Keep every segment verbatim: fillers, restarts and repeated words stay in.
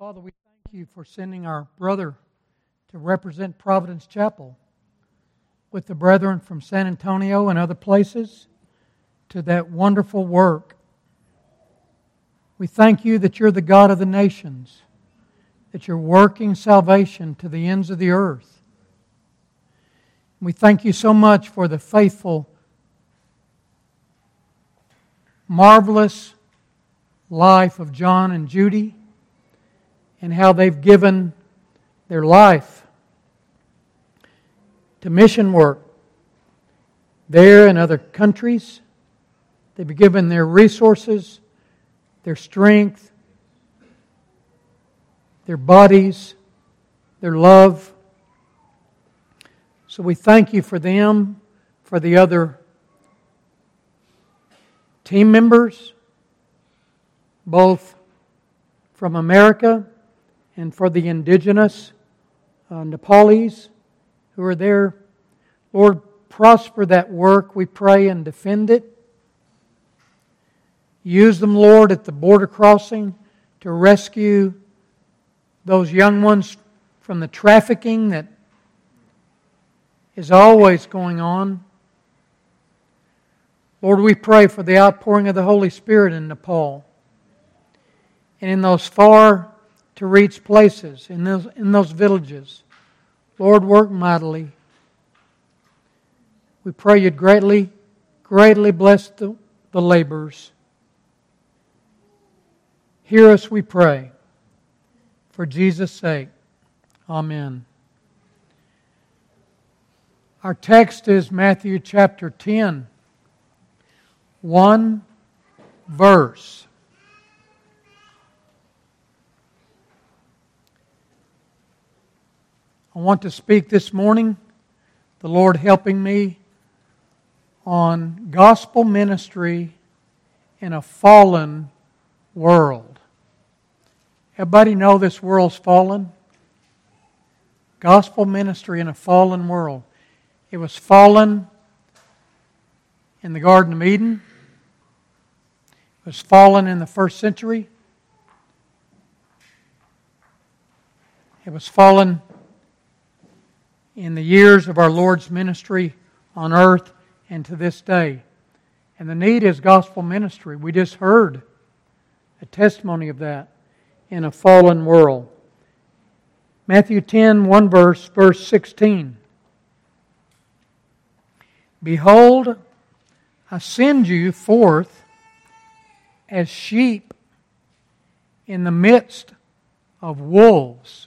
Father, we thank you for sending our brother to represent Providence Chapel with the brethren from San Antonio and other places to that wonderful work. We thank you that you're the God of the nations, that you're working salvation to the ends of the earth. We thank you so much for the faithful, marvelous life of John and Judy and how they've given their life to mission work there in other countries. They've given their resources, their strength, their bodies, their love. So we thank you for them, for the other team members, both from America and for the indigenous uh, Nepalese who are there. Lord, prosper that work, we pray, and defend it. Use them, Lord, at the border crossing to rescue those young ones from the trafficking that is always going on. Lord, we pray for the outpouring of the Holy Spirit in Nepal and in those far-to-reach places, in those, in those villages. Lord, work mightily. We pray you'd greatly, greatly bless the, the laborers. Hear us, we pray. For Jesus' sake. Amen. Our text is Matthew chapter ten. One verse. I want to speak this morning, the Lord helping me, on gospel ministry in a fallen world. Everybody know this world's fallen? Gospel ministry in a fallen world. It was fallen in the Garden of Eden. It was fallen in the first century. It was fallen in the years of our Lord's ministry on earth and to this day. And the need is gospel ministry. We just heard a testimony of that in a fallen world. Matthew ten, one verse, verse sixteen. Behold, I send you forth as sheep in the midst of wolves.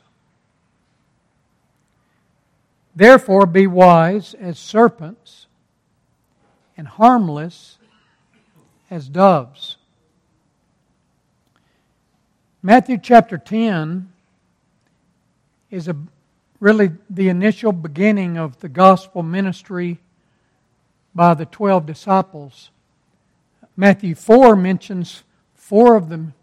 Therefore be wise as serpents and harmless as doves. Matthew chapter ten is a, really the initial beginning of the gospel ministry by the twelve disciples. Matthew four mentions four of them,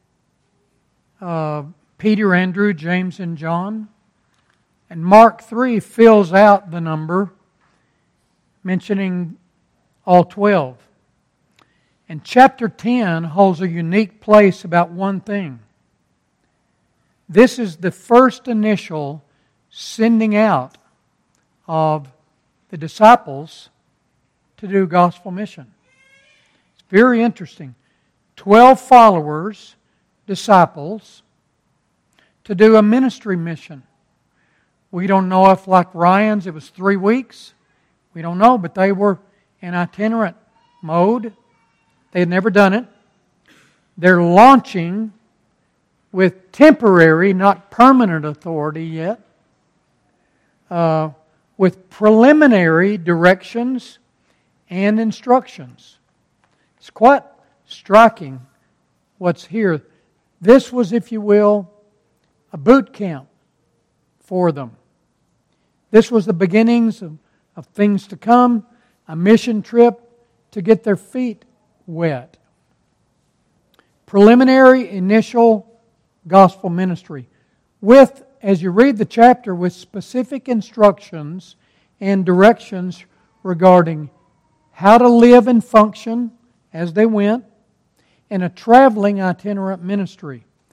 uh, Peter, Andrew, James, and John. And Mark three fills out the number, mentioning all twelve. And chapter ten holds a unique place about one thing. This is the first initial sending out of the disciples to do gospel mission. It's very interesting. Twelve followers, disciples, to do a ministry mission. We don't know if, like Ryan's, it was three weeks. We don't know, but they were in itinerant mode. They had never done it. They're launching with temporary, not permanent authority yet, uh, with preliminary directions and instructions. It's quite striking what's here. This was, if you will, a boot camp for them. This was the beginnings of, of things to come, a mission trip to get their feet wet. Preliminary, initial gospel ministry. With, as you read the chapter, with specific instructions and directions regarding how to live and function as they went in a traveling itinerant ministry.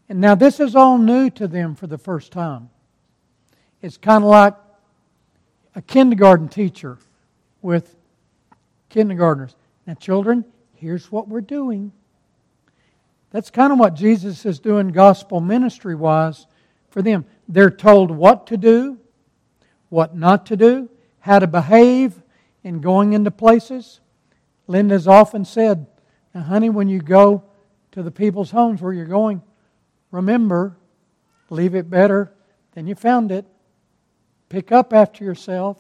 And now this is all new to them for the first time. It's kind of like a kindergarten teacher with kindergartners. Now, children, here's what we're doing. That's kind of what Jesus is doing gospel ministry-wise for them. They're told what to do, what not to do, how to behave in going into places. Linda's often said, now, honey, when you go to the people's homes where you're going, remember, leave it better than you found it. Pick up after yourself.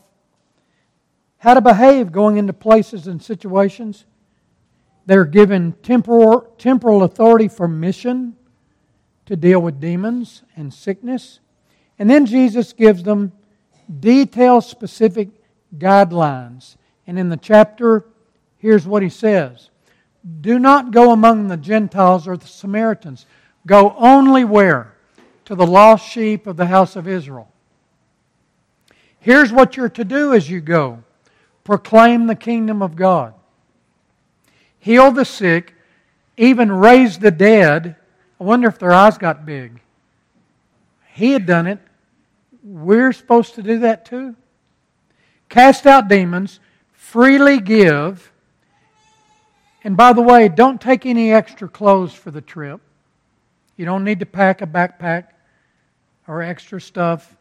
How to behave going into places and situations. They're given temporal, temporal authority for mission to deal with demons and sickness. And then Jesus gives them detailed, specific guidelines. And in the chapter, here's what He says. Do not go among the Gentiles or the Samaritans. Go only where? To the lost sheep of the house of Israel. Here's what you're to do as you go. Proclaim the kingdom of God. Heal the sick, even raise the dead. I wonder if their eyes got big. He had done it. We're supposed to do that too. Cast out demons, freely give. And by the way, don't take any extra clothes for the trip. You don't need to pack a backpack or extra stuff.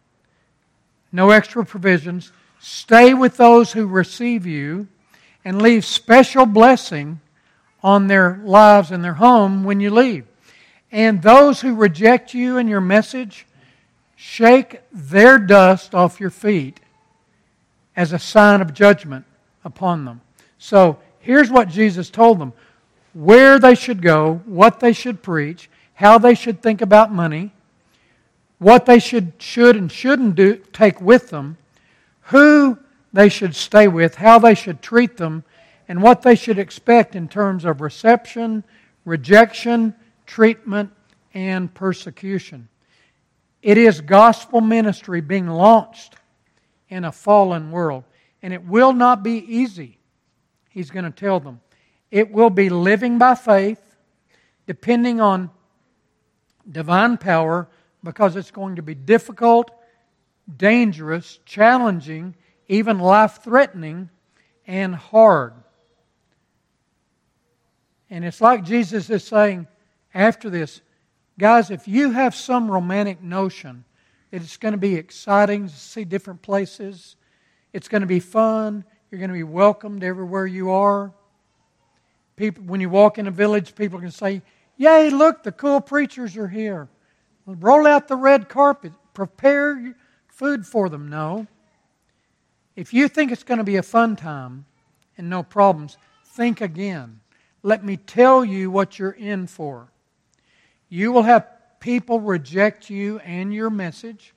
No extra provisions. Stay with those who receive you and leave special blessing on their lives and their home when you leave. And those who reject you and your message, shake their dust off your feet as a sign of judgment upon them. So here's what Jesus told them. Where they should go, what they should preach, how they should think about money, what they should, should and shouldn't do, take with them, who they should stay with, how they should treat them, and what they should expect in terms of reception, rejection, treatment, and persecution. It is gospel ministry being launched in a fallen world. And it will not be easy, He's going to tell them. It will be living by faith, depending on divine power, because it's going to be difficult, dangerous, challenging, even life-threatening, and hard. And it's like Jesus is saying after this, guys, if you have some romantic notion that it's going to be exciting to see different places, it's going to be fun, you're going to be welcomed everywhere you are. People, when you walk in a village, people can say, yay, look, the cool preachers are here. Roll out the red carpet. Prepare food for them. No. If you think it's going to be a fun time and no problems, think again. Let me tell you what you're in for. You will have people reject you and your message.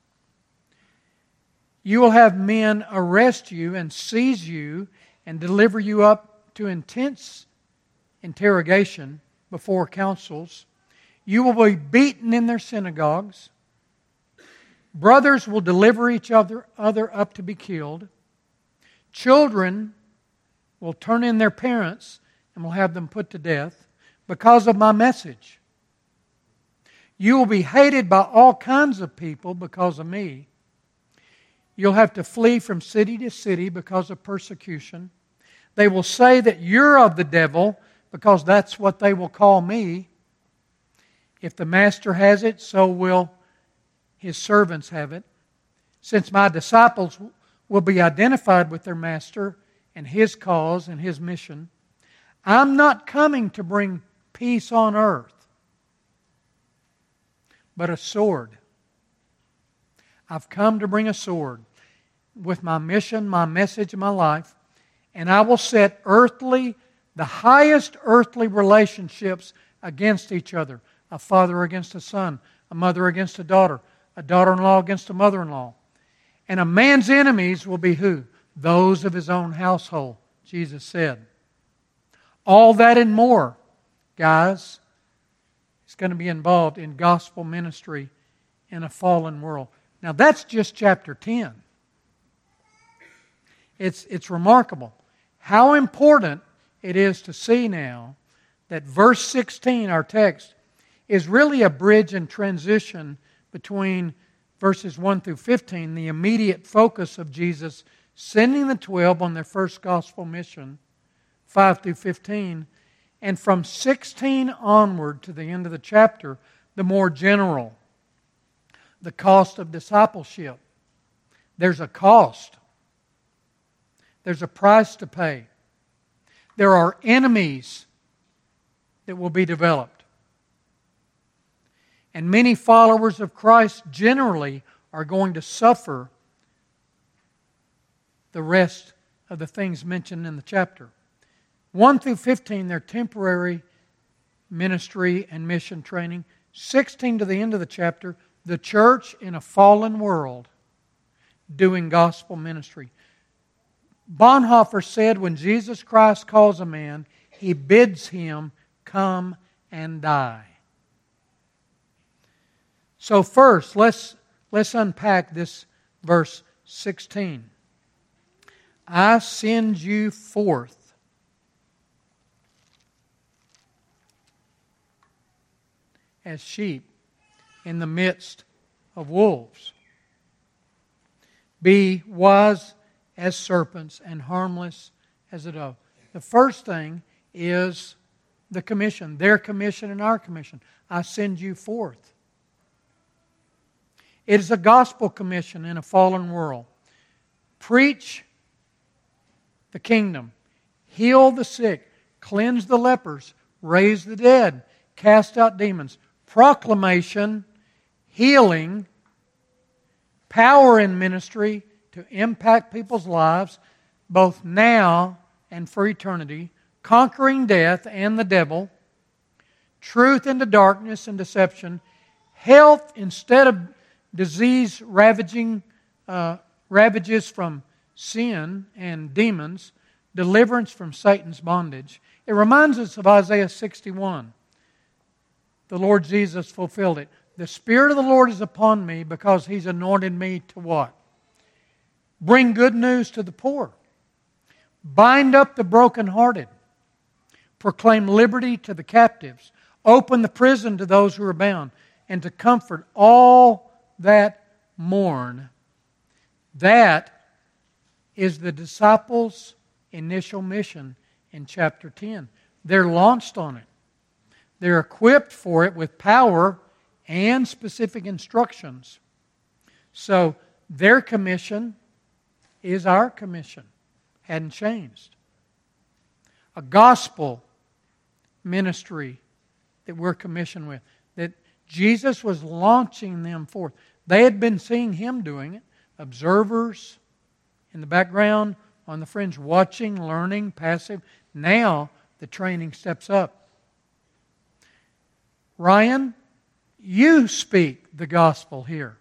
You will have men arrest you and seize you and deliver you up to intense interrogation before councils. You will be beaten in their synagogues. Brothers will deliver each other, other up to be killed. Children will turn in their parents and will have them put to death because of my message. You will be hated by all kinds of people because of me. You'll have to flee from city to city because of persecution. They will say that you're of the devil because that's what they will call me. If the master has it, so will his servants have it. Since my disciples will be identified with their master and his cause and his mission, I'm not coming to bring peace on earth, but a sword. I've come to bring a sword with my mission, my message, my life, and I will set earthly, the highest earthly relationships against each other. A father against a son, a mother against a daughter, a daughter-in-law against a mother-in-law. And a man's enemies will be who? Those of his own household, Jesus said. All that and more, guys, is going to be involved in gospel ministry in a fallen world. Now that's just chapter ten. It's, it's remarkable how important it is to see now that verse sixteen, our text, is really a bridge and transition between verses one through fifteen, the immediate focus of Jesus sending the twelve on their first gospel mission, five through fifteen, and from sixteen onward to the end of the chapter, the more general, the cost of discipleship. There's a cost. There's a price to pay. There are enemies that will be developed. And many followers of Christ generally are going to suffer the rest of the things mentioned in the chapter. one through fifteen, they're temporary ministry and mission training. sixteen to the end of the chapter, the church in a fallen world doing gospel ministry. Bonhoeffer said when Jesus Christ calls a man, He bids him come and die. So first, let's, let's unpack this verse sixteen. I send you forth as sheep in the midst of wolves. Be wise as serpents and harmless as a dove. The first thing is the commission, their commission and our commission. I send you forth. It is a gospel commission in a fallen world. Preach the kingdom, heal the sick, cleanse the lepers, raise the dead, cast out demons. Proclamation, healing, power in ministry to impact people's lives, both now and for eternity, conquering death and the devil, truth into darkness and deception, health instead of disease ravaging uh, ravages from sin and demons, deliverance from Satan's bondage. It reminds us of Isaiah sixty-one. The Lord Jesus fulfilled it. The Spirit of the Lord is upon me because He's anointed me to what? Bring good news to the poor. Bind up the brokenhearted. Proclaim liberty to the captives. Open the prison to those who are bound. And to comfort all that mourn. That is the disciples' initial mission in chapter ten. They're launched on it. They're equipped for it with power and specific instructions. So their commission is our commission. Hadn't changed. A gospel ministry that we're commissioned with. That Jesus was launching them forth. They had been seeing Him doing it. Observers in the background, on the fringe, watching, learning, passive. Now the training steps up. Ryan, you speak the gospel here.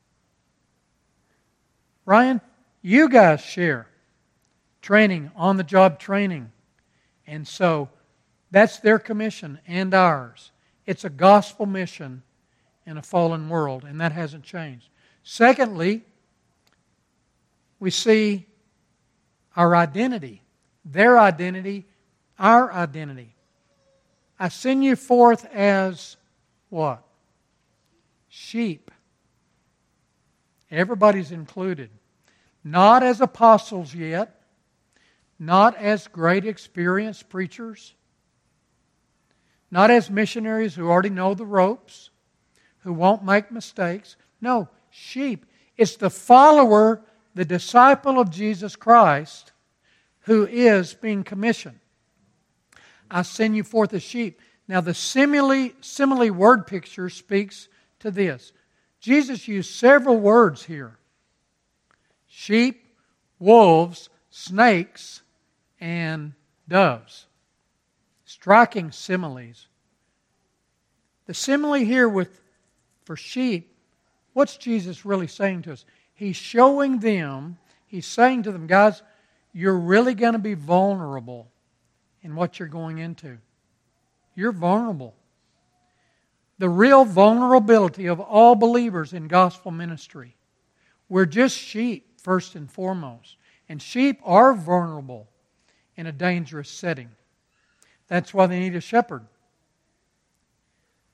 Ryan, you guys share training, on-the-job training. And so that's their commission and ours. It's a gospel mission in a fallen world, and that hasn't changed. Secondly, we see our identity. Their identity, our identity. I send you forth as what? Sheep. Everybody's included. Not as apostles yet. Not as great experienced preachers. Not as missionaries who already know the ropes. Who won't make mistakes. No, sheep. It's the follower, the disciple of Jesus Christ who is being commissioned. I send you forth as sheep. Now the simile, simile word picture speaks to this. Jesus used several words here. Sheep, wolves, snakes, and doves. Striking similes. The simile here with for sheep, what's Jesus really saying to us? He's showing them, He's saying to them, guys, you're really going to be vulnerable in what you're going into. You're vulnerable. The real vulnerability of all believers in gospel ministry. We're just sheep, first and foremost. And sheep are vulnerable in a dangerous setting. That's why they need a shepherd.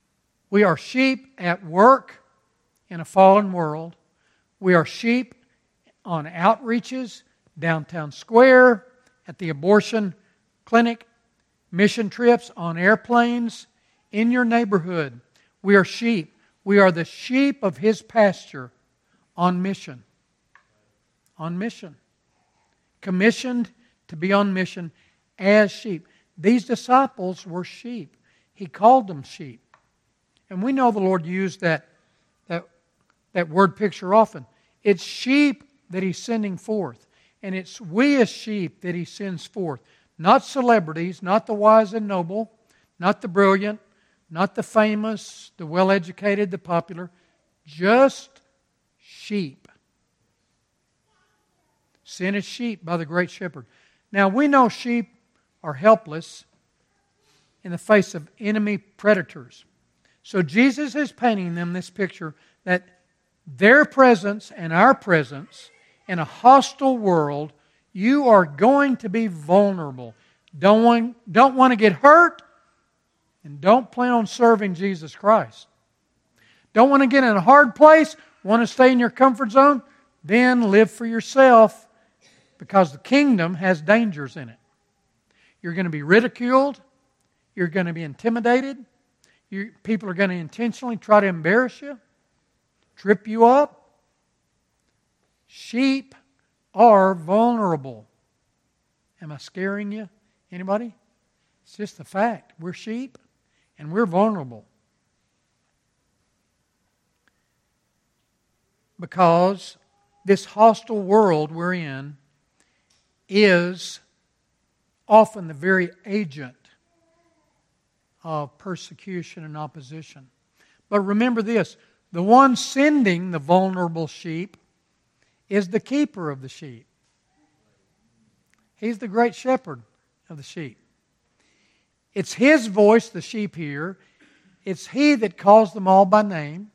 We are sheep at work in a fallen world. We are sheep on outreaches, downtown square, at the abortion clinic, mission trips, on airplanes, in your neighborhood. We are sheep. We are the sheep of His pasture on mission. On mission. Commissioned to be on mission as sheep. These disciples were sheep. He called them sheep. And we know the Lord used that, that, that word picture often. It's sheep that He's sending forth. And it's we as sheep that He sends forth. Not celebrities, not the wise and noble, not the brilliant, not the famous, the well-educated, the popular. Just sheep. Sent as sheep by the great shepherd. Now we know sheep are helpless in the face of enemy predators. So Jesus is painting them this picture that their presence and our presence in a hostile world, you are going to be vulnerable. Don't want, don't want to get hurt, and don't plan on serving Jesus Christ. Don't want to get in a hard place, want to stay in your comfort zone, then live for yourself, because the kingdom has dangers in it. You're going to be ridiculed. You're going to be intimidated. You, people are going to intentionally try to embarrass you, trip you up. Sheep are vulnerable. Am I scaring you? Anybody? It's just a fact. We're sheep and we're vulnerable. Because this hostile world we're in is often the very agent of persecution and opposition. But remember this, the one sending the vulnerable sheep is the keeper of the sheep. He's the great shepherd of the sheep. It's His voice the sheep hear. It's He that calls them all by name.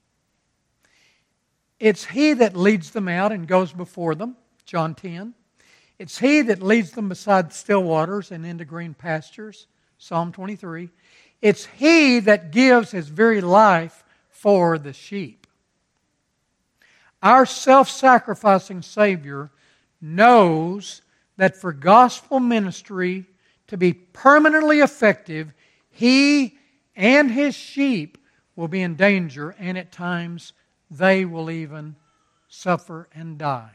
It's He that leads them out and goes before them, John ten. It's He that leads them beside still waters and into green pastures, Psalm twenty-three. It's He that gives His very life for the sheep. Our self-sacrificing Savior knows that for gospel ministry to be permanently effective, He and His sheep will be in danger, and at times they will even suffer and die.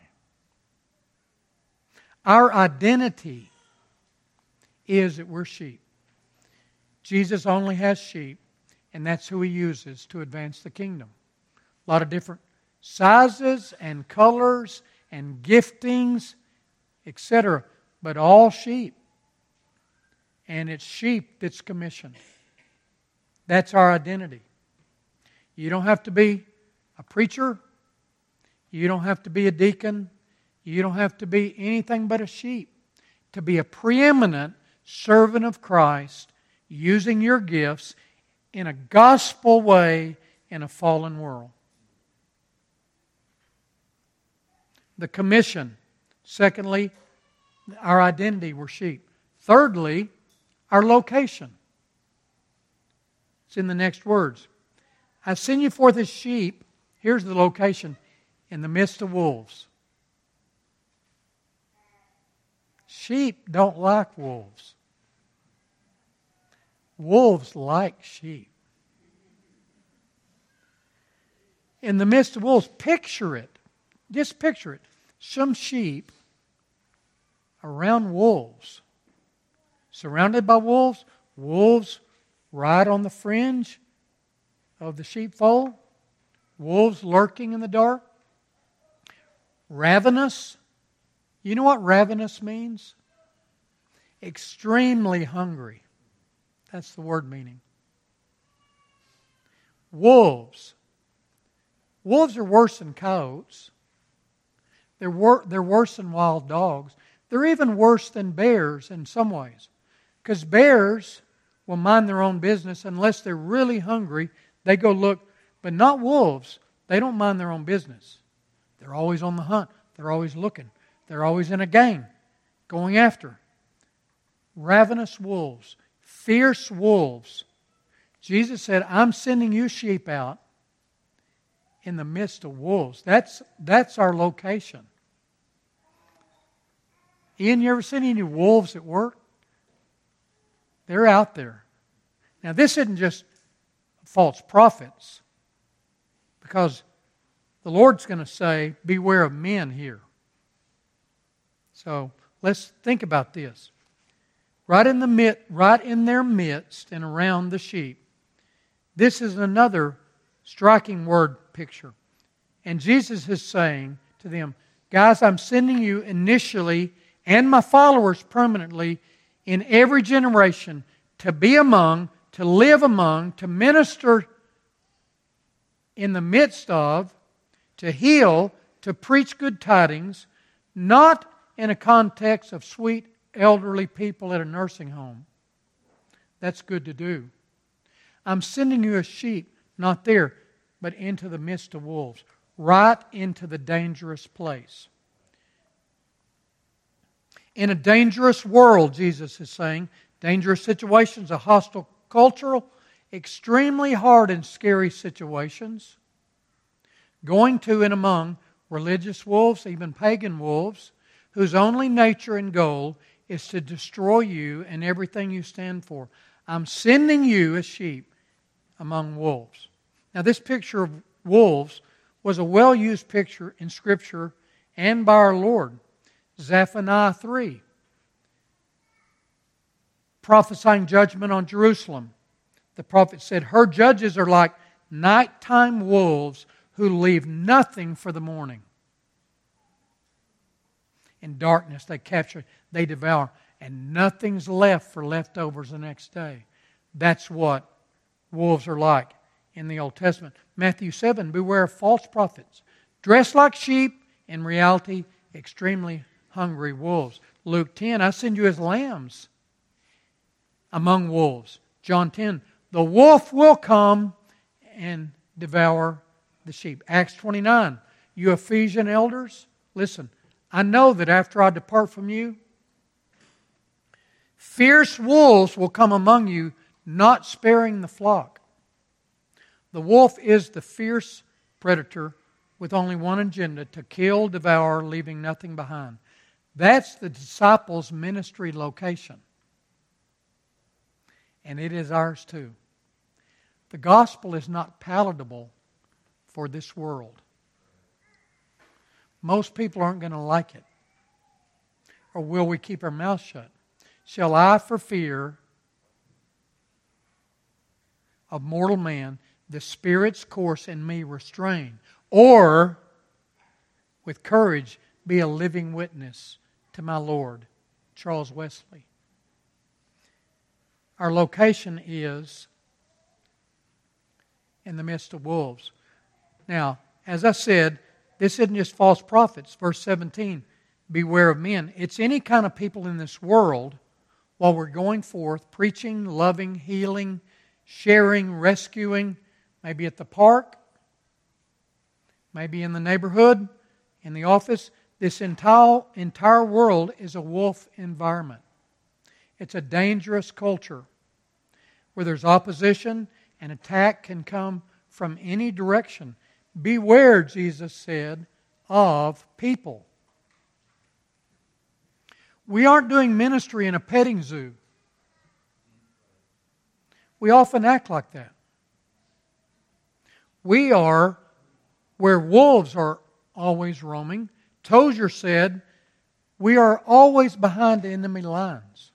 Our identity is that we're sheep. Jesus only has sheep, and that's who He uses to advance the kingdom. A lot of different sizes and colors and giftings, et cetera, but all sheep. And it's sheep that's commissioned. That's our identity. You don't have to be a preacher. You don't have to be a deacon. You don't have to be anything but a sheep to be a preeminent servant of Christ, using your gifts in a gospel way in a fallen world. The commission. Secondly, our identity, we're sheep. Thirdly, our location. It's in the next words. I send you forth as sheep. Here's the location. In the midst of wolves. Sheep don't like wolves. Wolves like sheep. In the midst of wolves, picture it. Just picture it. Some sheep around wolves. Surrounded by wolves. Wolves right on the fringe of the sheepfold. Wolves lurking in the dark. Ravenous. You know what ravenous means? Extremely hungry. That's the word meaning. Wolves. Wolves are worse than coyotes. They're, wor- they're worse than wild dogs. They're even worse than bears in some ways. Because bears will mind their own business unless they're really hungry. They go look. But not wolves. They don't mind their own business. They're always on the hunt. They're always looking. They're always in a gang, going after. Ravenous wolves. Fierce wolves. Jesus said, I'm sending you sheep out in the midst of wolves. That's, that's our location. Ian, you ever seen any wolves at work? They're out there. Now, this isn't just false prophets, because the Lord's going to say, beware of men here. So, let's think about this. Right in the mid, right in their midst and around the sheep. This is another striking word picture. And Jesus is saying to them, guys, I'm sending you initially and my followers permanently in every generation to be among, to live among, to minister in the midst of, to heal, to preach good tidings, not in a context of sweet elderly people at a nursing home. That's good to do. I'm sending you as sheep, not there, but into the midst of wolves, right into the dangerous place. In a dangerous world, Jesus is saying, dangerous situations, a hostile cultural, extremely hard and scary situations, going to and among religious wolves, even pagan wolves, whose only nature and goal is to destroy you and everything you stand for. I'm sending you as sheep among wolves. Now, this picture of wolves was a well-used picture in Scripture and by our Lord. Zephaniah three, prophesying judgment on Jerusalem. The prophet said, her judges are like nighttime wolves who leave nothing for the morning. In darkness they capture, they devour, and nothing's left for leftovers the next day. That's what wolves are like in the Old Testament. Matthew seven, beware of false prophets, dressed like sheep, in reality extremely hungry wolves. Luke ten, I send you as lambs among wolves. John ten, the wolf will come and devour the sheep. Acts twenty-nine, you Ephesian elders, listen, I know that after I depart from you, fierce wolves will come among you, not sparing the flock. The wolf is the fierce predator with only one agenda, to kill, devour, leaving nothing behind. That's the disciples' ministry location. And it is ours too. The gospel is not palatable for this world. Most people aren't going to like it. Or will we keep our mouth shut? Shall I, for fear of mortal man, the Spirit's course in me restrain? Or, with courage, be a living witness to my Lord? Charles Wesley. Our location is in the midst of wolves. Now, as I said, this isn't just false prophets. Verse seventeen, beware of men. It's any kind of people in this world while we're going forth, preaching, loving, healing, sharing, rescuing, maybe at the park, maybe in the neighborhood, in the office. This entire, entire world is a wolf environment. It's a dangerous culture where there's opposition and attack can come from any direction. Beware, Jesus said, of people. We aren't doing ministry in a petting zoo. We often act like that. We are where wolves are always roaming. Tozer said, we are always behind enemy lines.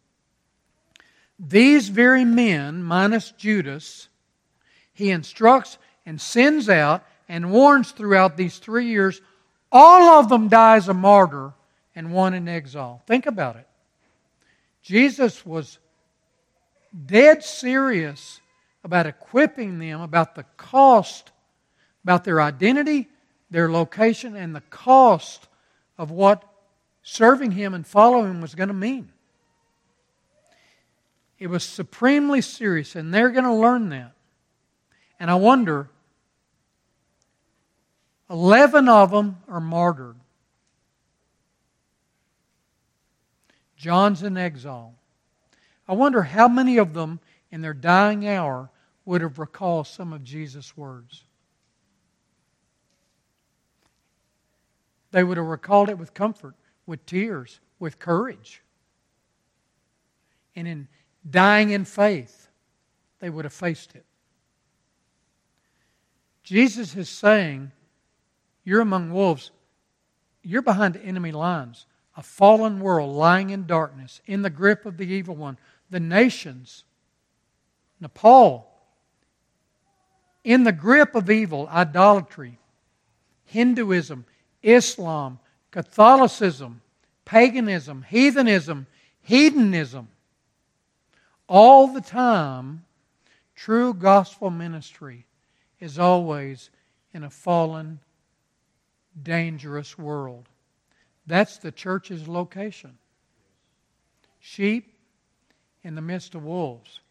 These very men, minus Judas, he instructs and sends out and warns throughout these three years. All of them die as a martyr and one in exile. Think about it. Jesus was dead serious about equipping them, about the cost, about their identity, their location, and the cost of what serving Him and following Him was going to mean. It was supremely serious, and they're going to learn that. And I wonder, eleven of them are martyred. John's in exile. I wonder how many of them in their dying hour would have recalled some of Jesus' words. They would have recalled it with comfort, with tears, with courage. And in dying in faith, they would have faced it. Jesus is saying, you're among wolves. You're behind enemy lines. A fallen world lying in darkness, in the grip of the evil one. The nations, Nepal, in the grip of evil, idolatry, Hinduism, Islam, Catholicism, paganism, heathenism, hedonism. All the time, true gospel ministry is always in a fallen, dangerous world. That's the church's location. Sheep in the midst of wolves.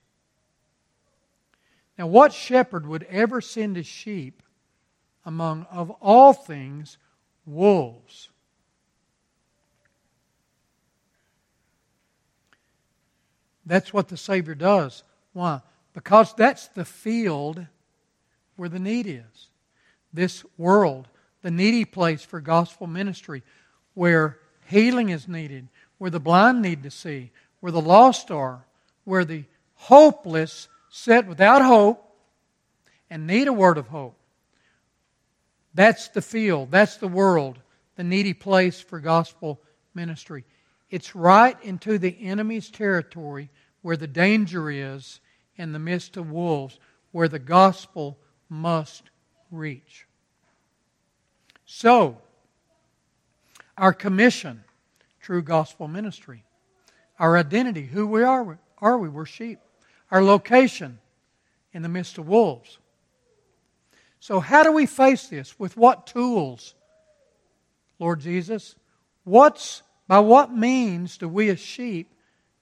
Now, what shepherd would ever send his sheep among, of all things, wolves? That's what the Savior does. Why? Because that's the field where the need is. This world, the needy place for gospel ministry, where healing is needed, where the blind need to see, where the lost are, where the hopeless sit without hope and need a word of hope. That's the field, that's the world, the needy place for gospel ministry. It's right into the enemy's territory where the danger is in the midst of wolves, where the gospel must reach. So, our commission, true gospel ministry. Our identity, who we are, are we? We're sheep. Our location, in the midst of wolves. So how do we face this? With what tools, Lord Jesus? What's, by what means do we as sheep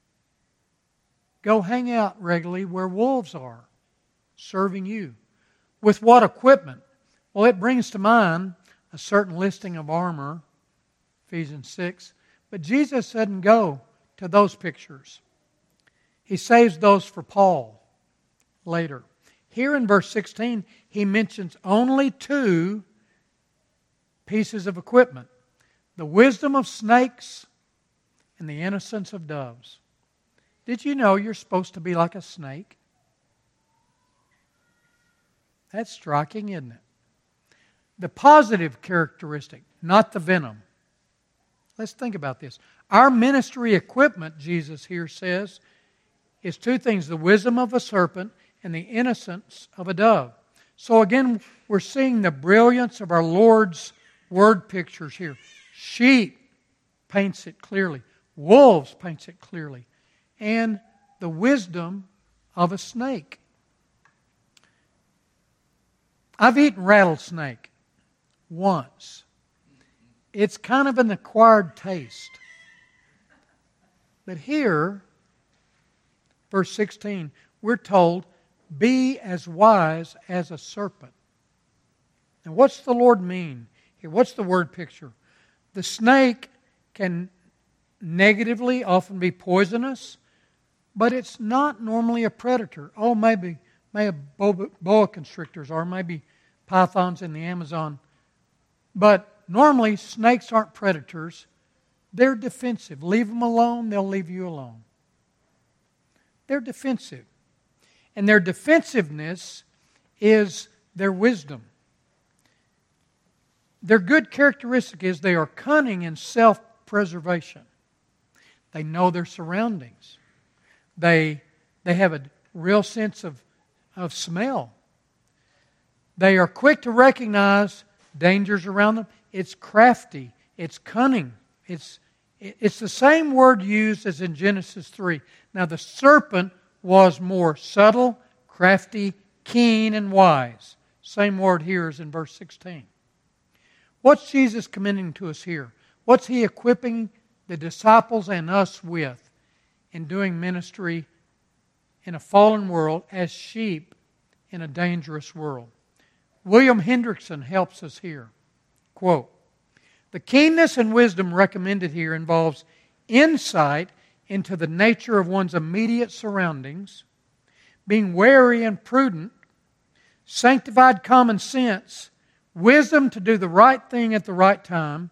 go hang out regularly where wolves are, serving you? With what equipment? Well, it brings to mind a certain listing of armor, Ephesians six. But Jesus doesn't go to those pictures. He saves those for Paul later. Here in verse sixteen, he mentions only two pieces of equipment. The wisdom of snakes and the innocence of doves. Did you know you're supposed to be like a snake? That's striking, isn't it? The positive characteristic, not the venom. Let's think about this. Our ministry equipment, Jesus here says, is two things: the wisdom of a serpent and the innocence of a dove. So again, we're seeing the brilliance of our Lord's word pictures here. Sheep paints it clearly. Wolves paints it clearly. And the wisdom of a snake. I've eaten rattlesnake once. It's kind of an acquired taste. But here, verse sixteen, we're told, be as wise as a serpent. And what's the Lord mean here? What's the word picture? The snake can negatively often be poisonous, but it's not normally a predator. Oh, maybe, maybe boa constrictors or maybe pythons in the Amazon. But normally snakes aren't predators. They're defensive. Leave them alone, they'll leave you alone. They're defensive. And their defensiveness is their wisdom. Their good characteristic is they are cunning in self-preservation. They know their surroundings. They, they have a real sense of, of smell. They are quick to recognize dangers around them. It's crafty. It's cunning. It's, it's the same word used as in Genesis three. Now the serpent was more subtle, crafty, keen, and wise. Same word here as in verse sixteen. What's Jesus commending to us here? What's He equipping the disciples and us with in doing ministry in a fallen world as sheep in a dangerous world? William Hendrickson helps us here. Quote, the keenness and wisdom recommended here involves insight into the nature of one's immediate surroundings, being wary and prudent, sanctified common sense, wisdom to do the right thing at the right time,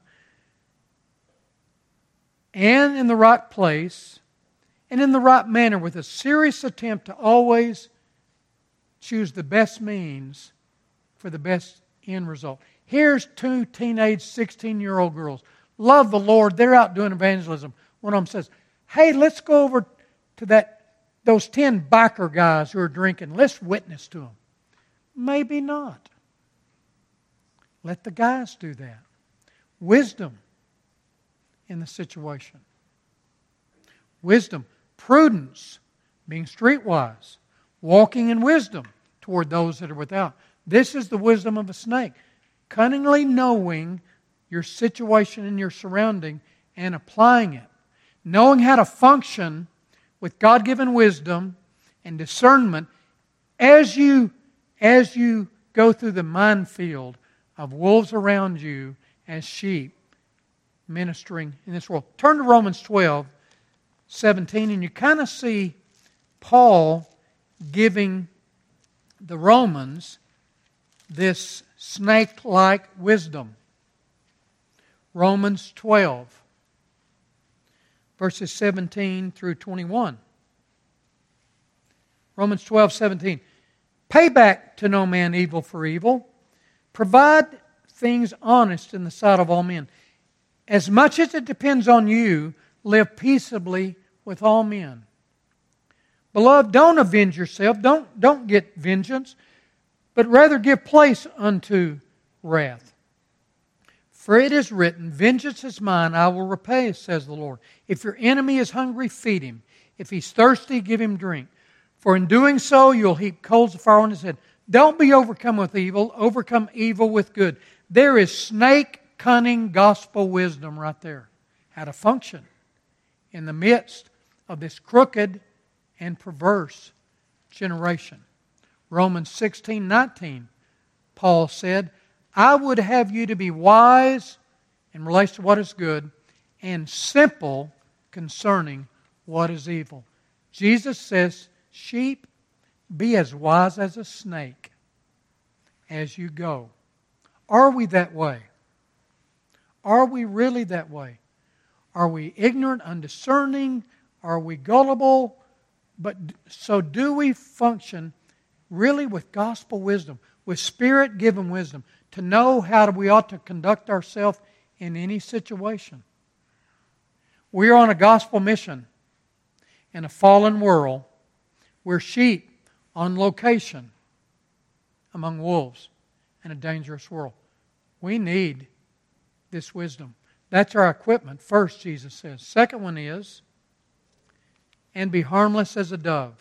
and in the right place, and in the right manner, with a serious attempt to always choose the best means for the best end result. Here's two teenage sixteen-year-old girls. Love the Lord. They're out doing evangelism. One of them says, hey, let's go over to that those ten biker guys who are drinking. Let's witness to them. Maybe not. Let the guys do that. Wisdom in the situation. Wisdom. Prudence. Being streetwise. Walking in wisdom toward those that are without. This is the wisdom of a snake. Cunningly knowing your situation and your surrounding and applying it. Knowing how to function with God-given wisdom and discernment as you, as you go through the minefield of wolves around you as sheep ministering in this world. Turn to Romans twelve, seventeen, and you kind of see Paul giving the Romans this snake-like wisdom. Romans twelve, verses seventeen through twenty-one. Romans twelve, seventeen. Pay back to no man evil for evil. Provide things honest in the sight of all men. As much as it depends on you, live peaceably with all men. Beloved, don't avenge yourself. Don't, don't get vengeance, but rather give place unto wrath. For it is written, vengeance is mine, I will repay, says the Lord. If your enemy is hungry, feed him. If he's thirsty, give him drink. For in doing so, you'll heap coals of fire on his head. Don't be overcome with evil, overcome evil with good. There is snake cunning gospel wisdom right there. How to function in the midst of this crooked and perverse generation. Romans sixteen, nineteen, Paul said, I would have you to be wise in relation to what is good and simple concerning what is evil. Jesus says, sheep, be as wise as a snake as you go. Are we that way? Are we really that way? Are we ignorant, undiscerning? Are we gullible? But so do we function really with gospel wisdom, with Spirit-given wisdom, to know how we ought to conduct ourselves in any situation? We are on a gospel mission in a fallen world. We're sheep on location among wolves in a dangerous world. We need this wisdom. That's our equipment. First, Jesus says. Second one is, and be harmless as a dove.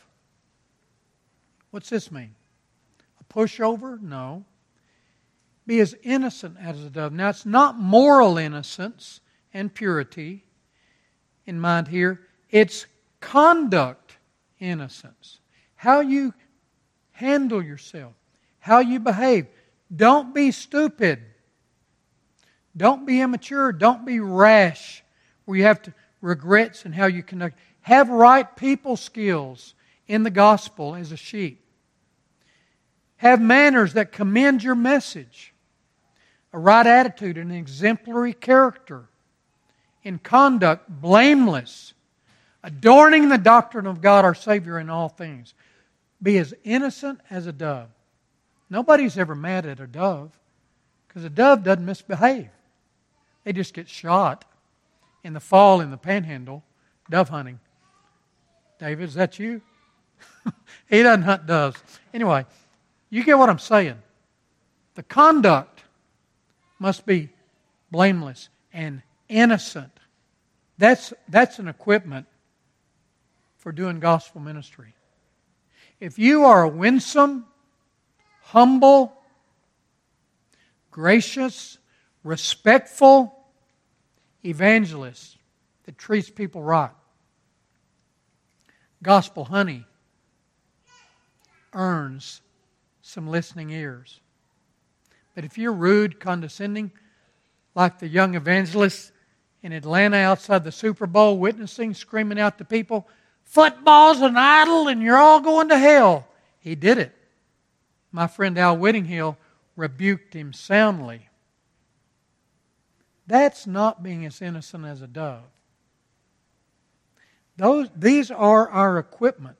What's this mean? A pushover? No. Be as innocent as a dove. Now, it's not moral innocence and purity in mind here. It's conduct innocence. How you handle yourself. How you behave. Don't be stupid. Don't be immature. Don't be rash where you have to regrets in how you conduct. Have right people skills in the gospel as a sheep. Have manners that commend your message. A right attitude and an exemplary character. In conduct, blameless. Adorning the doctrine of God our Savior in all things. Be as innocent as a dove. Nobody's ever mad at a dove because a dove doesn't misbehave. They just get shot in the fall in the panhandle, dove hunting. David, is that you? He doesn't hunt doves. Anyway, you get what I'm saying. The conduct must be blameless and innocent. That's, that's an equipment for doing gospel ministry. If you are a winsome, humble, gracious, respectful evangelist that treats people right, gospel honey earns some listening ears. But if you're rude, condescending, like the young evangelist in Atlanta outside the Super Bowl, witnessing, screaming out to people, football's an idol and you're all going to hell. He did it. My friend Al Whittinghill rebuked him soundly. That's not being as innocent as a dove. Those, these are our equipment.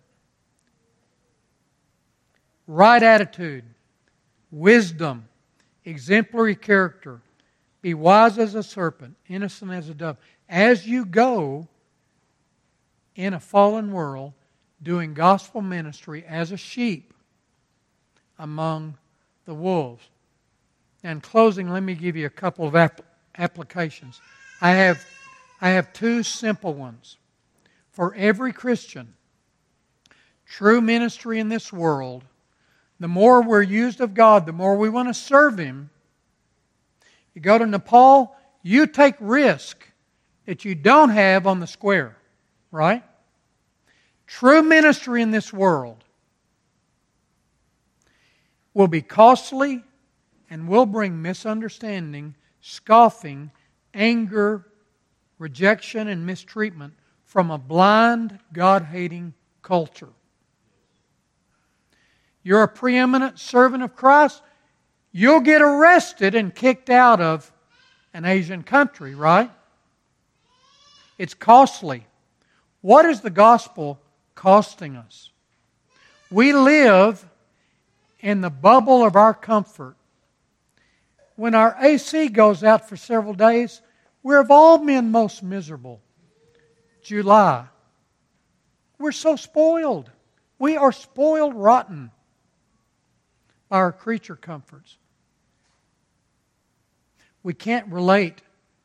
Right attitude, wisdom, exemplary character, be wise as a serpent, innocent as a dove. As you go in a fallen world, doing gospel ministry as a sheep among the wolves. And in closing, let me give you a couple of app- applications. I have, I have two simple ones. For every Christian, true ministry in this world, the more we're used of God, the more we want to serve Him. You go to Nepal, you take risk that you don't have on the square, right? True ministry in this world will be costly and will bring misunderstanding, scoffing, anger, rejection, and mistreatment from a blind, God-hating culture. You're a preeminent servant of Christ, you'll get arrested and kicked out of an Asian country, right? It's costly. What is the gospel costing us? We live in the bubble of our comfort. When our A C goes out for several days, we're of all men most miserable. July. We're so spoiled. We are spoiled rotten by our creature comforts. We can't relate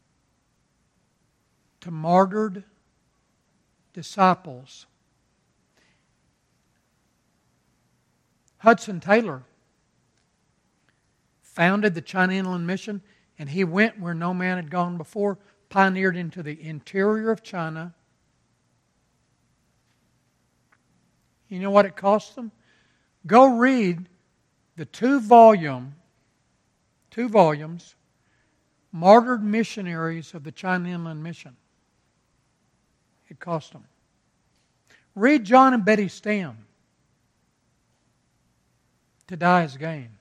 to martyred disciples. Hudson Taylor founded the China Inland Mission, and he went where no man had gone before, pioneered into the interior of China. You know what it cost them? Go read the two volume, two volumes, Martyred Missionaries of the China Inland Mission. It cost them. Read John and Betty Stam. To die is gain.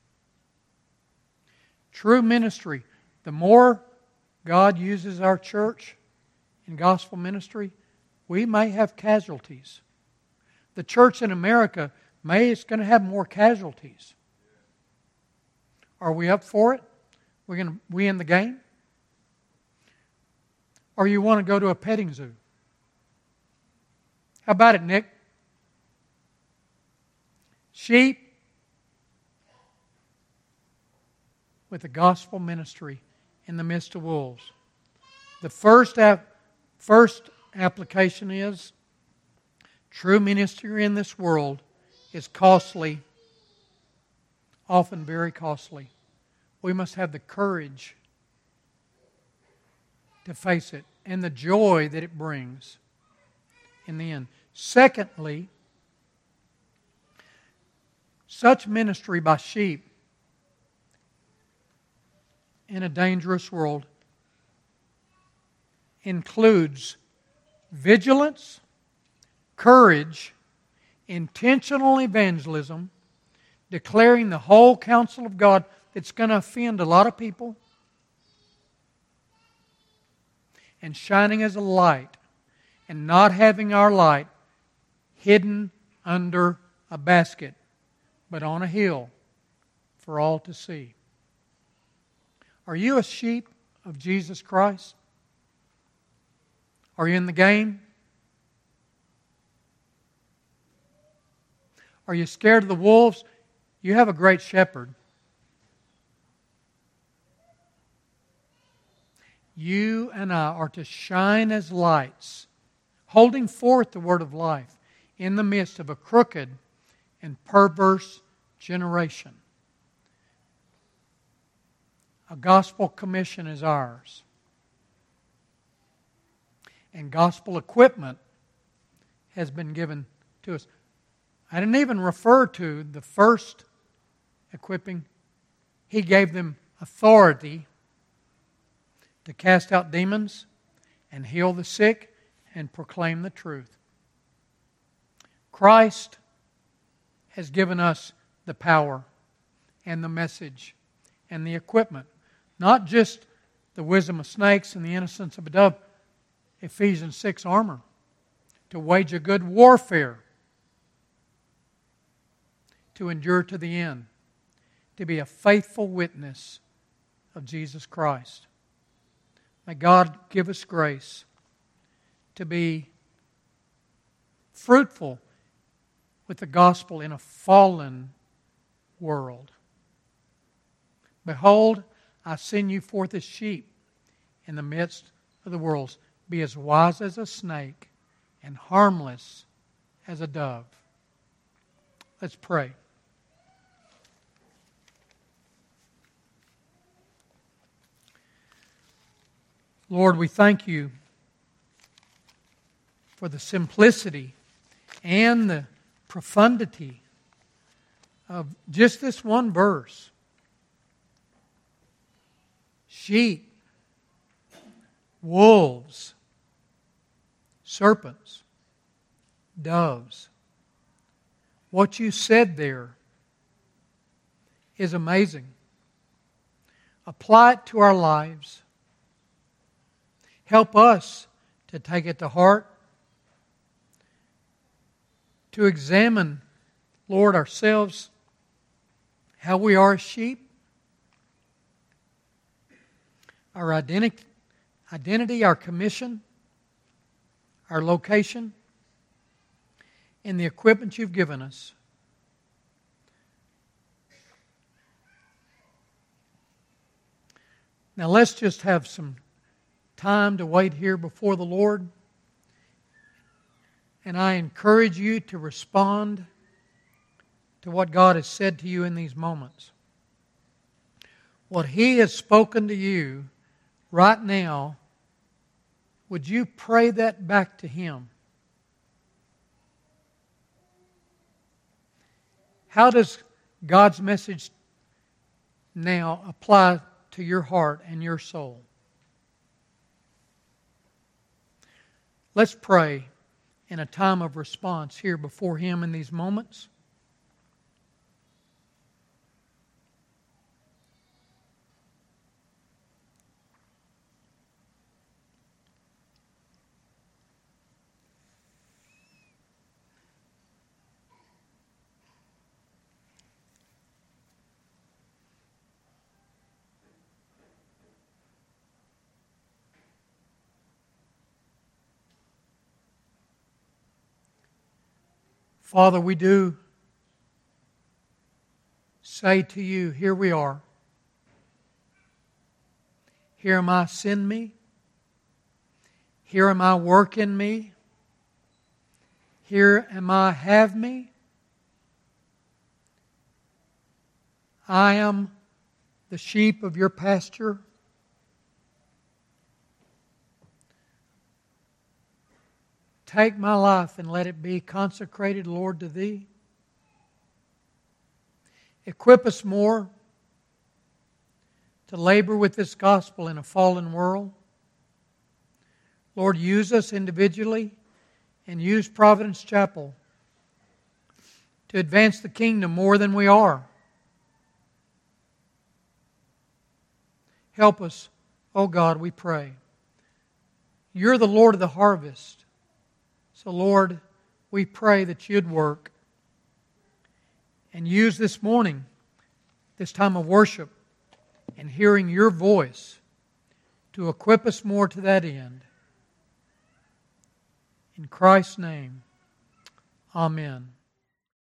True ministry. The more God uses our church in gospel ministry, we may have casualties. The church in America may is going to have more casualties. Are we up for it? We're going to we in the game? Or you want to go to a petting zoo? How about it, Nick? Sheep with the gospel ministry in the midst of wolves. The first ap- first application is true ministry in this world is costly, often very costly. We must have the courage to face it and the joy that it brings in the end. Secondly, such ministry by sheep in a dangerous world includes vigilance, courage, intentional evangelism, declaring the whole counsel of God that's going to offend a lot of people, and shining as a light and not having our light hidden under a basket, but on a hill for all to see. Are you a sheep of Jesus Christ? Are you in the game? Are you scared of the wolves? You have a great shepherd. You and I are to shine as lights, holding forth the word of life in the midst of a crooked and perverse generation. A gospel commission is ours. And gospel equipment has been given to us. I didn't even refer to the first equipping. He gave them authority to cast out demons and heal the sick and proclaim the truth. Christ has given us the power and the message and the equipment. Not just the wisdom of snakes and the innocence of a dove. Ephesians six armor. To wage a good warfare. To endure to the end. To be a faithful witness of Jesus Christ. May God give us grace to be fruitful with the gospel in a fallen world. Behold, I send you forth as sheep in the midst of the wolves. Be as wise as a snake and harmless as a dove. Let's pray. Lord, we thank you for the simplicity and the profundity of just this one verse. Sheep, wolves, serpents, doves. What you said there is amazing. Apply it to our lives. Help us to take it to heart, to examine, Lord, ourselves, how we are as sheep, our identity, identity, our commission, our location, and the equipment you've given us. Now let's just have some time to wait here before the Lord. And I encourage you to respond to what God has said to you in these moments. What He has spoken to you right now, would you pray that back to Him? How does God's message now apply to your heart and your soul? Let's pray in a time of response here before Him in these moments. Father, we do say to you, here we are. Here am I, send me. Here am I, work in me. Here am I, have me. I am the sheep of your pasture. Take my life and let it be consecrated, Lord, to Thee. Equip us more to labor with this gospel in a fallen world. Lord, use us individually and use Providence Chapel to advance the kingdom more than we are. Help us, oh God, we pray. You're the Lord of the harvest. So, Lord, we pray that You'd work and use this morning, this time of worship, and hearing Your voice to equip us more to that end. In Christ's name, amen.